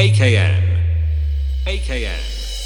AKN. AKN.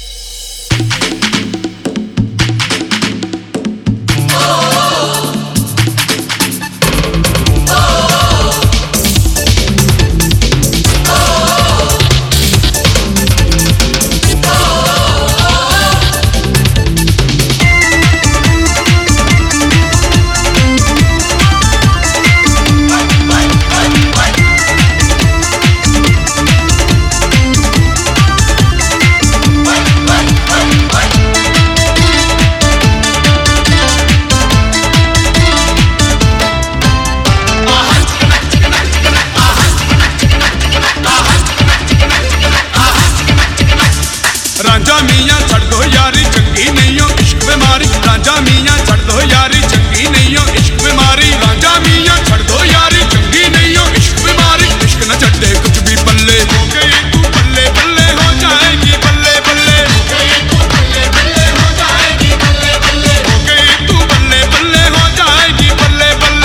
Ranjha मियां छड़ दो यारी चंगी नहीं हो इश्क बीमारी। रांझा मियां छड़ दो यारी चंगी नहीं हो इश्क बीमारी। रांझा मियां छड़ दो यारी चंगी नहीं हो इश्क बीमारी। इश्क न छड्डे कुछ भी पल्ले हो गई तू बल्ले बल्ले हो जाएगी बल्ले बल्ले हो गई तू बल्ले बल्ले हो जाएगी बल्ले बल्ले हो गई तू बल्ले बल्ले हो जाएगी बल्ले बल्ले।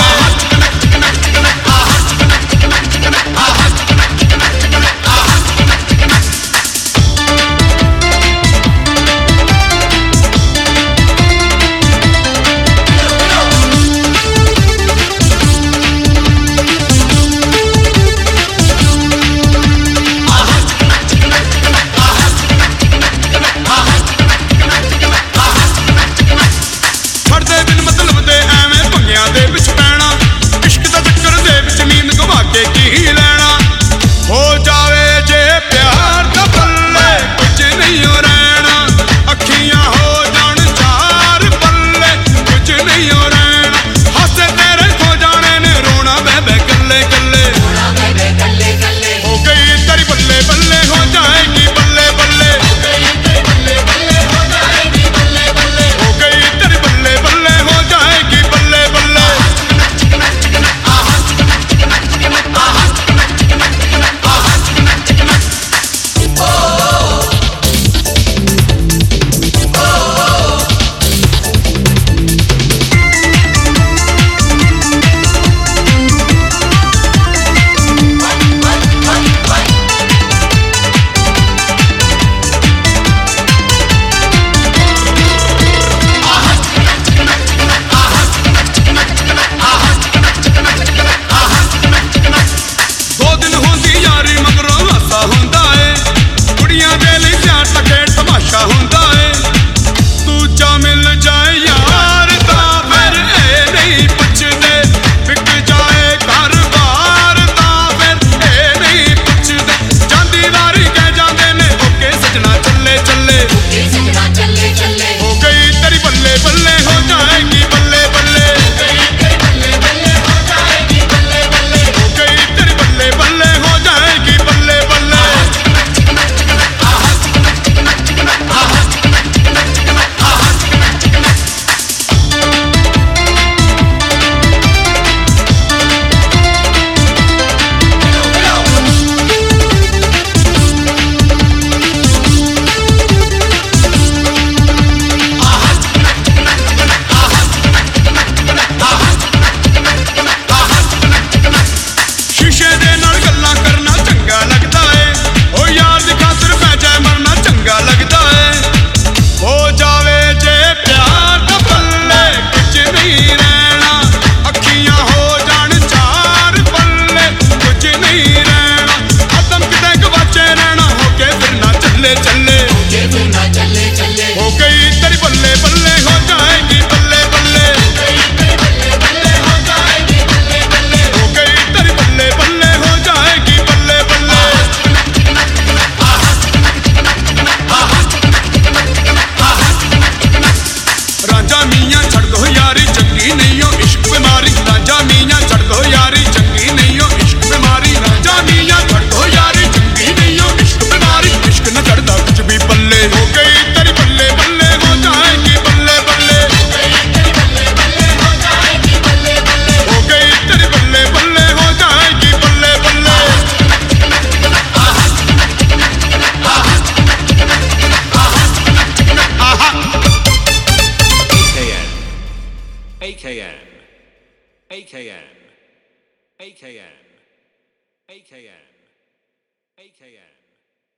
AKN. AKN. AKN. AKN.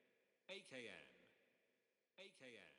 AKN. AKN.